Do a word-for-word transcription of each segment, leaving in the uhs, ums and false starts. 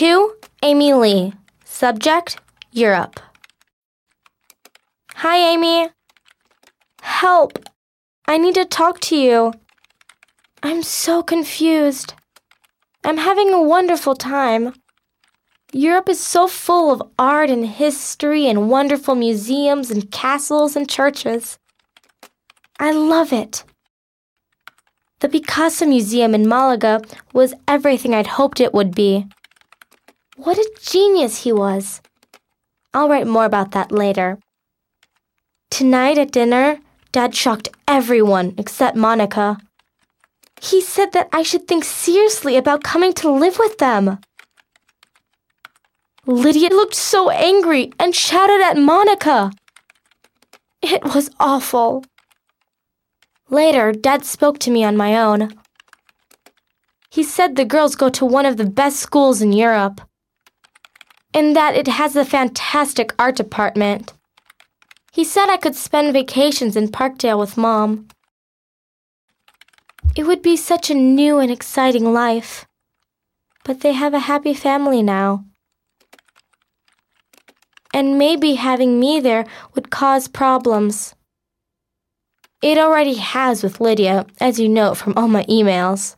To Amy Lee. Subject, Europe. Hi, Amy. Help. I need to talk to you. I'm so confused. I'm having a wonderful time. Europe is so full of art and history and wonderful museums and castles and churches. I love it. The Picasso Museum in Malaga was everything I'd hoped it would be. What a genius he was. I'll write more about that later. Tonight at dinner, Dad shocked everyone except Monica. He said that I should think seriously about coming to live with them. Lydia looked so angry and shouted at Monica. It was awful. Later, Dad spoke to me on my own. He said the girls go to one of the best schools in Europe, and that it has a fantastic art department. He said I could spend vacations in Parkdale with Mom. It would be such a new and exciting life, but they have a happy family now. And maybe having me there would cause problems. It already has with Lydia, as you know from all my emails.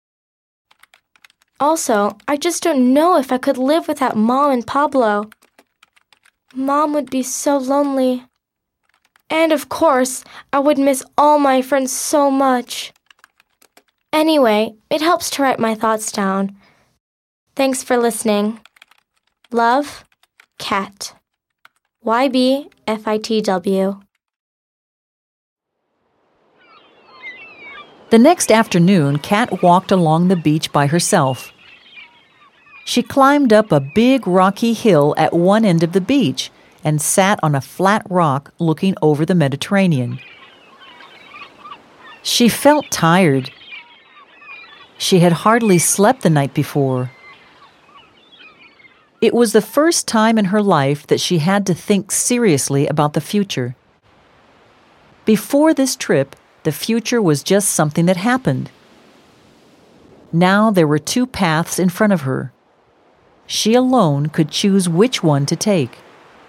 Also, I just don't know if I could live without Mom and Pablo. Mom would be so lonely. And of course, I would miss all my friends so much. Anyway, it helps to write my thoughts down. Thanks for listening. Love, Kat. Y B F I T W. The next afternoon, Kat walked along the beach by herself. She climbed up a big rocky hill at one end of the beach and sat on a flat rock looking over the Mediterranean. She felt tired. She had hardly slept the night before. It was the first time in her life that she had to think seriously about the future. Before this trip, the future was just something that happened. Now there were two paths in front of her. She alone could choose which one to take.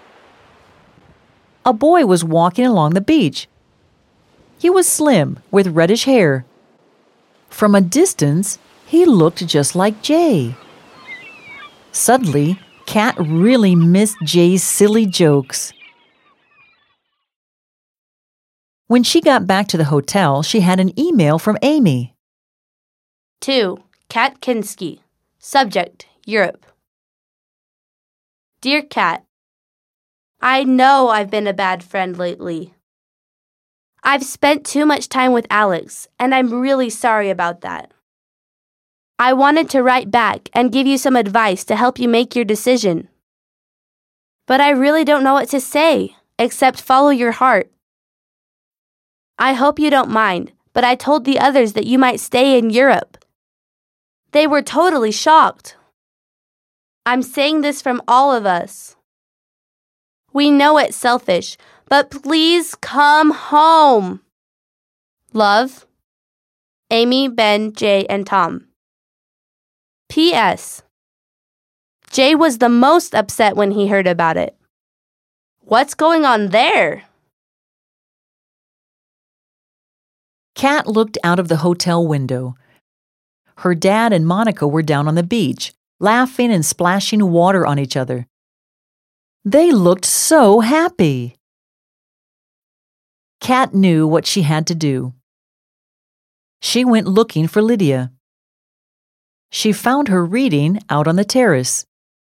A boy was walking along the beach. He was slim, with reddish hair. From a distance, he looked just like Jay. Suddenly, Kat really missed Jay's silly jokes. When she got back to the hotel, she had an email from Amy. To Kat Kinsky. Subject, Europe. Dear Kat, I know I've been a bad friend lately. I've spent too much time with Alex, and I'm really sorry about that. I wanted to write back and give you some advice to help you make your decision. But I really don't know what to say, except follow your heart. I hope you don't mind, but I told the others that you might stay in Europe. They were totally shocked. I'm saying this from all of us. We know it's selfish, but please come home. Love, Amy, Ben, Jay, and Tom. P S. Jay was the most upset when he heard about it. What's going on there? Kat looked out of the hotel window. Her dad and Monica were down on the beach, laughing and splashing water on each other. They looked so happy. Kat knew what she had to do. She went looking for Lydia. She found her reading out on the terrace.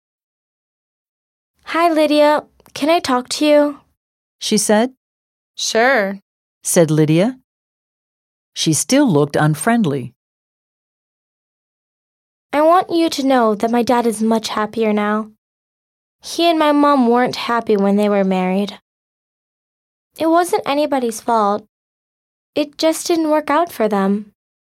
Hi, Lydia. Can I talk to you? She said. Sure, said Lydia. She still looked unfriendly. I want you to know that my dad is much happier now. He and my mom weren't happy when they were married. It wasn't anybody's fault. It just didn't work out for them.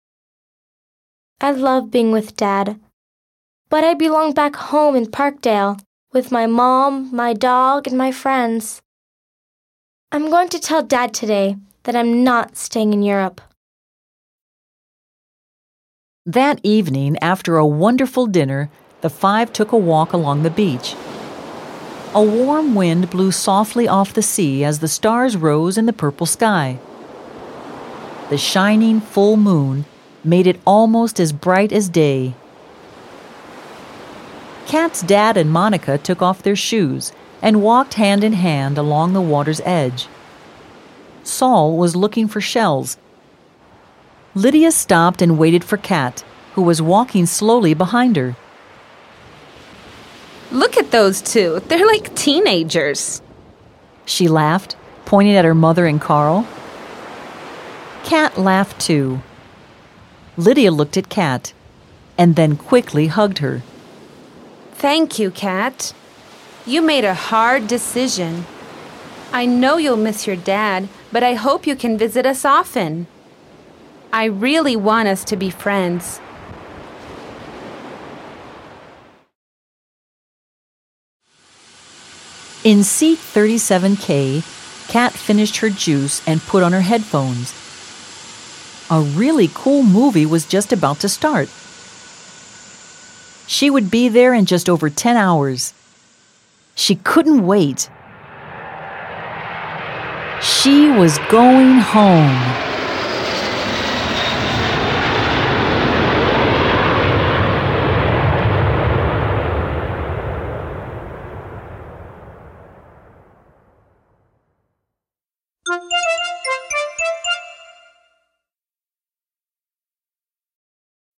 I love being with Dad, but I belong back home in Parkdale with my mom, my dog, and my friends. I'm going to tell Dad today that I'm not staying in Europe. That evening, after a wonderful dinner, the five took a walk along the beach. A warm wind blew softly off the sea as the stars rose in the purple sky. The shining full moon made it almost as bright as day. Kat's dad and Monica took off their shoes and walked hand in hand along the water's edge. Saul was looking for shells. Lydia stopped and waited for Kat, who was walking slowly behind her. Look at those two. They're like teenagers. She laughed, pointing at her mother and Carl. Kat laughed too. Lydia looked at Kat, and then quickly hugged her. Thank you, Kat. You made a hard decision. I know you'll miss your dad, but I hope you can visit us often. I really want us to be friends. In seat thirty-seven K, Kat finished her juice and put on her headphones. A really cool movie was just about to start. She would be there in just over ten hours. She couldn't wait. She was going home.